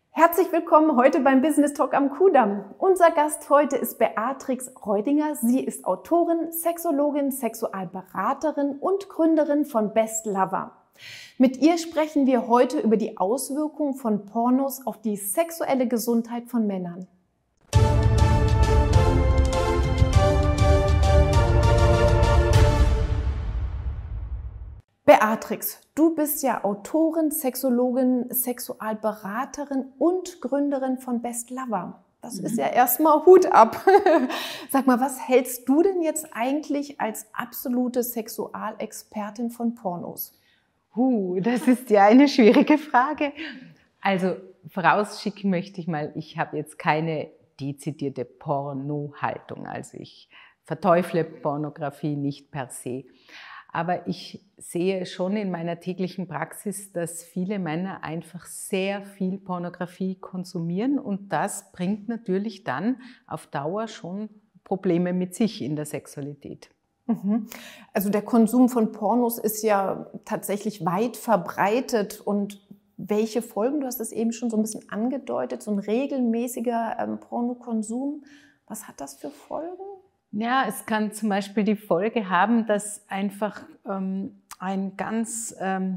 Herzlich willkommen heute beim Business Talk am Kudamm. Unser Gast heute ist Beatrix Reudinger. Sie ist Autorin, Sexologin, Sexualberaterin und Gründerin von Best Lover. Mit ihr sprechen wir heute über die Auswirkungen von Pornos auf die sexuelle Gesundheit von Männern. Beatrix, du bist ja Autorin, Sexologin, Sexualberaterin und Gründerin von Best Lover. Das ist ja erstmal Hut ab. Sag mal, was hältst du denn jetzt eigentlich als absolute Sexualexpertin von Pornos? Das ist ja eine schwierige Frage. Also vorausschicken möchte ich mal, ich habe jetzt keine dezidierte Porno-Haltung. Also ich verteufle Pornografie nicht per se. Aber ich sehe schon in meiner täglichen Praxis, dass viele Männer einfach sehr viel Pornografie konsumieren und das bringt natürlich dann auf Dauer schon Probleme mit sich in der Sexualität. Also der Konsum von Pornos ist ja tatsächlich weit verbreitet und welche Folgen, du hast es eben schon so ein bisschen angedeutet, so ein regelmäßiger Pornokonsum, was hat das für Folgen? Ja, es kann zum Beispiel die Folge haben, dass einfach ein ganz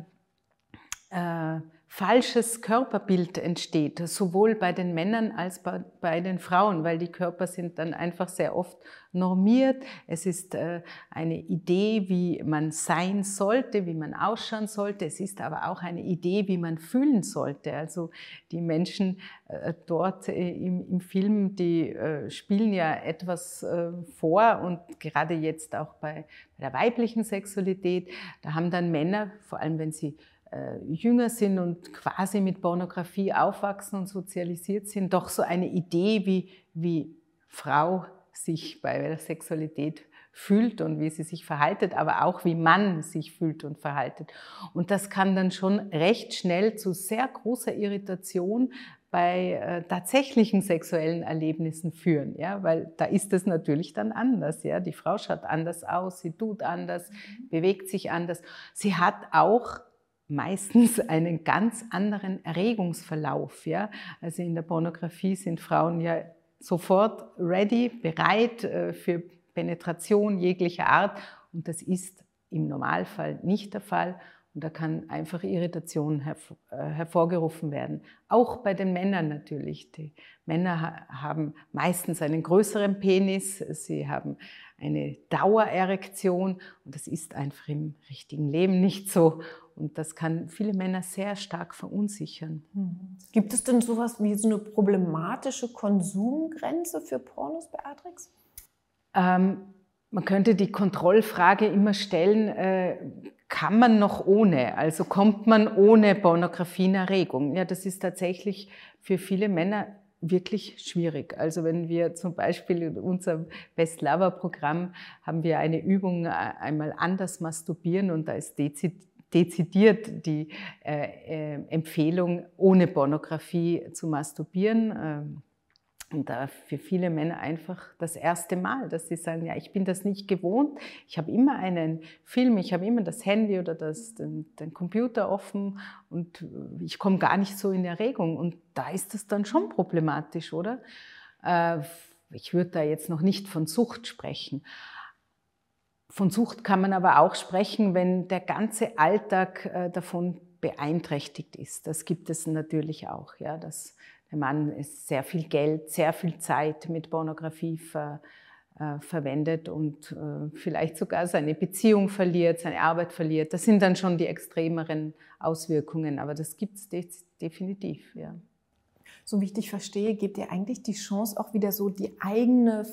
falsches Körperbild entsteht, sowohl bei den Männern als bei den Frauen, weil die Körper sind dann einfach sehr oft normiert. Es ist eine Idee, wie man sein sollte, wie man ausschauen sollte. Es ist aber auch eine Idee, wie man fühlen sollte. Also die Menschen dort im Film, die spielen ja etwas vor und gerade jetzt auch bei der weiblichen Sexualität, da haben dann Männer, vor allem wenn sie jünger sind und quasi mit Pornografie aufwachsen und sozialisiert sind, doch so eine Idee, wie Frau sich bei der Sexualität fühlt und wie sie sich verhaltet, aber auch wie Mann sich fühlt und verhaltet. Und das kann dann schon recht schnell zu sehr großer Irritation bei tatsächlichen sexuellen Erlebnissen führen, ja, weil da ist es natürlich dann anders, ja. Die Frau schaut anders aus, sie tut anders, bewegt sich anders. Sie hat auch meistens einen ganz anderen Erregungsverlauf. Ja? Also in der Pornografie sind Frauen ja sofort ready, bereit für Penetration jeglicher Art und das ist im Normalfall nicht der Fall und da kann einfach Irritation hervorgerufen werden. Auch bei den Männern natürlich. Die Männer haben meistens einen größeren Penis, sie haben eine Dauererektion und das ist einfach im richtigen Leben nicht so. Und das kann viele Männer sehr stark verunsichern. Gibt es denn sowas wie so eine problematische Konsumgrenze für Pornos, Beatrix? Man könnte die Kontrollfrage immer stellen, kann man noch ohne? Also kommt man ohne Pornografie in Erregung? Ja, das ist tatsächlich für viele Männer wirklich schwierig. Also wenn wir zum Beispiel in unserem Best Lover Programm haben wir eine Übung, einmal anders masturbieren und da ist dezidiert die Empfehlung, ohne Pornografie zu masturbieren. Und da für viele Männer einfach das erste Mal, dass sie sagen, ja, ich bin das nicht gewohnt, ich habe immer einen Film, ich habe immer das Handy oder den Computer offen und ich komme gar nicht so in Erregung. Und da ist das dann schon problematisch, oder? Ich würde da jetzt noch nicht von Sucht sprechen. Von Sucht kann man aber auch sprechen, wenn der ganze Alltag davon beeinträchtigt ist. Das gibt es natürlich auch, ja, dass der Mann sehr viel Geld, sehr viel Zeit mit Pornografie verwendet und vielleicht sogar seine Beziehung verliert, seine Arbeit verliert. Das sind dann schon die extremeren Auswirkungen, aber das gibt es definitiv, ja. So wie ich dich verstehe, gibt dir eigentlich die Chance, auch wieder so die eigene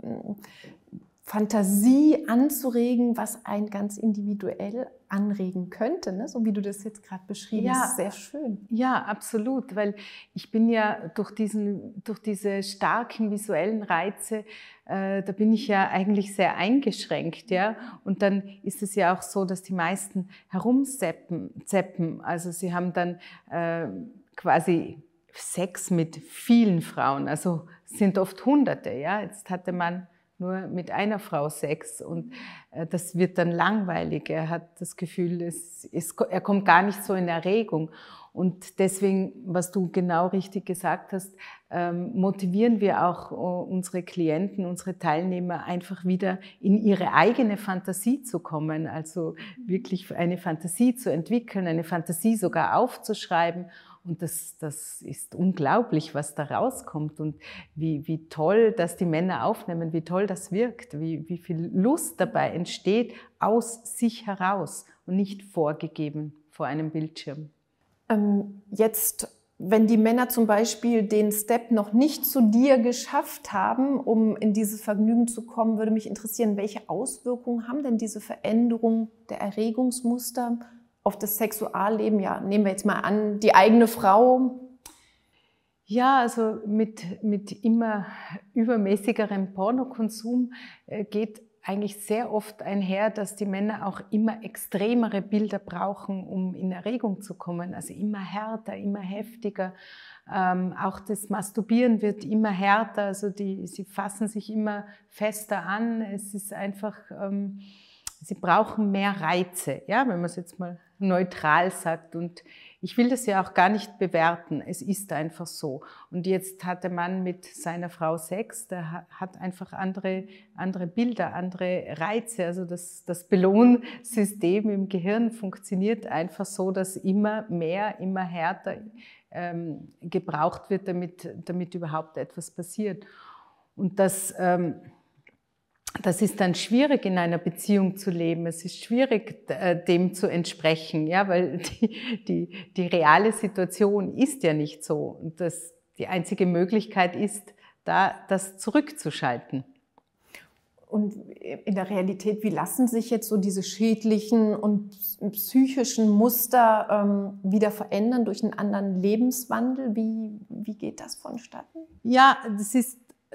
Fantasie anzuregen, was einen ganz individuell anregen könnte, ne? So wie du das jetzt gerade beschrieben hast. Sehr schön. Ja, absolut, weil ich bin ja durch diese starken visuellen Reize, da bin ich ja eigentlich sehr eingeschränkt, ja. Und dann ist es ja auch so, dass die meisten herumzappen. Also sie haben dann quasi Sex mit vielen Frauen, also sind oft Hunderte, ja. Jetzt hatte man nur mit einer Frau Sex und das wird dann langweilig. Er hat das Gefühl, er kommt gar nicht so in Erregung. Und deswegen, was du genau richtig gesagt hast, motivieren wir auch unsere Klienten, unsere Teilnehmer einfach wieder in ihre eigene Fantasie zu kommen, also wirklich eine Fantasie zu entwickeln, eine Fantasie sogar aufzuschreiben. Und das ist unglaublich, was da rauskommt und wie toll das die Männer aufnehmen, wie toll das wirkt, wie viel Lust dabei entsteht aus sich heraus und nicht vorgegeben vor einem Bildschirm. Jetzt, wenn die Männer zum Beispiel den Step noch nicht zu dir geschafft haben, um in dieses Vergnügen zu kommen, würde mich interessieren, welche Auswirkungen haben denn diese Veränderung der Erregungsmuster auf das Sexualleben? Ja, nehmen wir jetzt mal an, die eigene Frau. Ja, also mit immer übermäßigerem Pornokonsum geht eigentlich sehr oft einher, dass die Männer auch immer extremere Bilder brauchen, um in Erregung zu kommen. Also immer härter, immer heftiger. Auch das Masturbieren wird immer härter. Also sie fassen sich immer fester an. Es ist einfach, sie brauchen mehr Reize, ja, wenn man es jetzt mal neutral sagt. Und ich will das ja auch gar nicht bewerten. Es ist einfach so. Und jetzt hat der Mann mit seiner Frau Sex, der hat einfach andere Bilder, andere Reize. Also das Belohnsystem im Gehirn funktioniert einfach so, dass immer mehr, immer härter gebraucht wird, damit überhaupt etwas passiert. Und das ist dann schwierig, in einer Beziehung zu leben. Es ist schwierig, dem zu entsprechen, ja, weil die reale Situation ist ja nicht so. Und die einzige Möglichkeit ist, das zurückzuschalten. Und in der Realität, wie lassen sich jetzt so diese schädlichen und psychischen Muster wieder verändern durch einen anderen Lebenswandel? Wie geht das vonstatten? Ja, es ist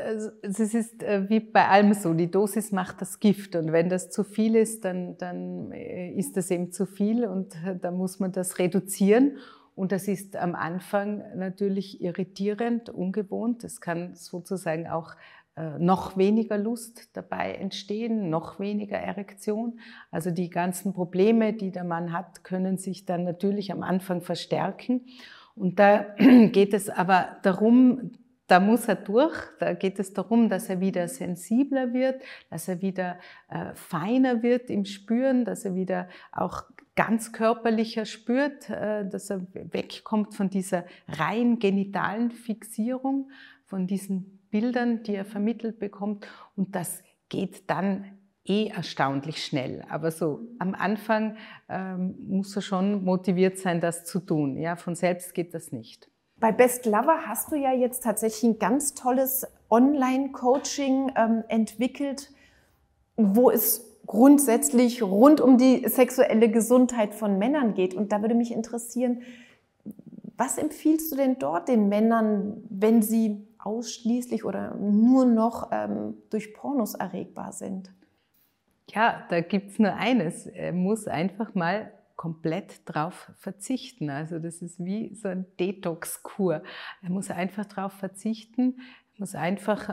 wie bei allem so, die Dosis macht das Gift und wenn das zu viel ist, dann ist das eben zu viel und da muss man das reduzieren und das ist am Anfang natürlich irritierend, ungewohnt. Es kann sozusagen auch noch weniger Lust dabei entstehen, noch weniger Erektion. Also die ganzen Probleme, die der Mann hat, können sich dann natürlich am Anfang verstärken und da geht es aber darum, da muss er durch, da geht es darum, dass er wieder sensibler wird, dass er wieder feiner wird im Spüren, dass er wieder auch ganz körperlicher spürt, dass er wegkommt von dieser rein genitalen Fixierung, von diesen Bildern, die er vermittelt bekommt. Und das geht dann erstaunlich schnell. Aber so am Anfang muss er schon motiviert sein, das zu tun. Ja, von selbst geht das nicht. Bei Best Lover hast du ja jetzt tatsächlich ein ganz tolles Online-Coaching entwickelt, wo es grundsätzlich rund um die sexuelle Gesundheit von Männern geht. Und da würde mich interessieren, was empfiehlst du denn dort den Männern, wenn sie ausschließlich oder nur noch durch Pornos erregbar sind? Ja, da gibt's nur eines. Er muss einfach mal komplett drauf verzichten. Also das ist wie so eine Detox-Kur. Er muss einfach drauf verzichten, er muss einfach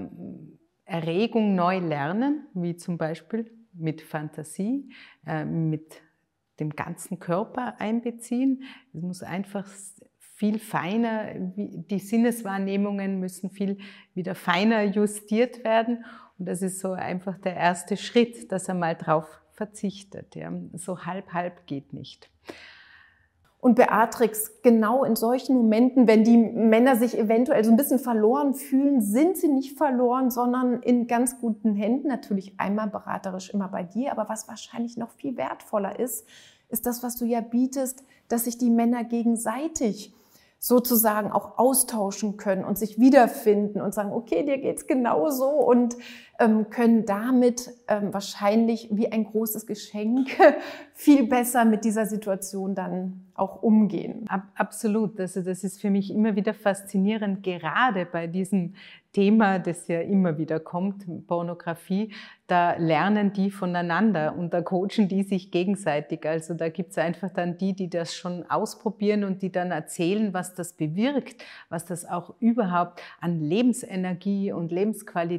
Erregung neu lernen, wie zum Beispiel mit Fantasie, mit dem ganzen Körper einbeziehen. Es muss einfach viel feiner, die Sinneswahrnehmungen müssen viel wieder feiner justiert werden. Und das ist so einfach der erste Schritt, dass er mal drauf verzichtet. Ja. So halb geht nicht. Und Beatrix, genau in solchen Momenten, wenn die Männer sich eventuell so ein bisschen verloren fühlen, sind sie nicht verloren, sondern in ganz guten Händen. Natürlich einmal beraterisch immer bei dir, aber was wahrscheinlich noch viel wertvoller ist das, was du ja bietest, dass sich die Männer gegenseitig sozusagen auch austauschen können und sich wiederfinden und sagen, okay, dir geht's genauso und können damit wahrscheinlich wie ein großes Geschenk viel besser mit dieser Situation dann auch umgehen. Absolut. Also das ist für mich immer wieder faszinierend, gerade bei diesem Thema, das ja immer wieder kommt, Pornografie, da lernen die voneinander und da coachen die sich gegenseitig. Also da gibt's einfach dann die das schon ausprobieren und die dann erzählen, was das bewirkt, was das auch überhaupt an Lebensenergie und Lebensqualität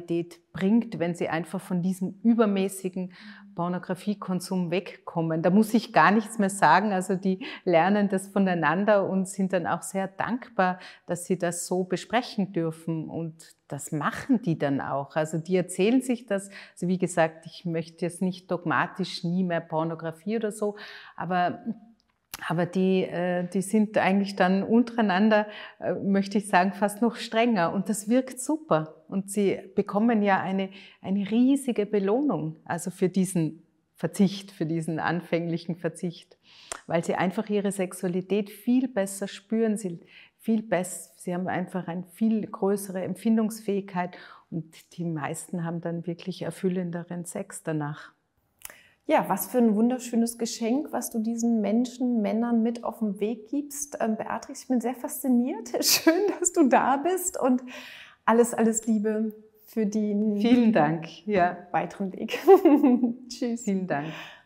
bringt, wenn sie einfach von diesem übermäßigen Pornografiekonsum wegkommen. Da muss ich gar nichts mehr sagen. Also die lernen das voneinander und sind dann auch sehr dankbar, dass sie das so besprechen dürfen. Und das machen die dann auch. Also die erzählen sich das. Also wie gesagt, ich möchte jetzt nicht dogmatisch nie mehr Pornografie oder so, aber die sind eigentlich dann untereinander, möchte ich sagen, fast noch strenger. Und das wirkt super. Und sie bekommen ja eine riesige Belohnung, also für diesen Verzicht, für diesen anfänglichen Verzicht. Weil sie einfach ihre Sexualität viel besser spüren, sie haben einfach eine viel größere Empfindungsfähigkeit und die meisten haben dann wirklich erfüllenderen Sex danach. Ja, was für ein wunderschönes Geschenk, was du diesen Menschen, Männern mit auf den Weg gibst. Beatrix, ich bin sehr fasziniert. Schön, dass du da bist und alles Liebe für den Vielen Dank, ja. weiteren Weg. Tschüss. Vielen Dank.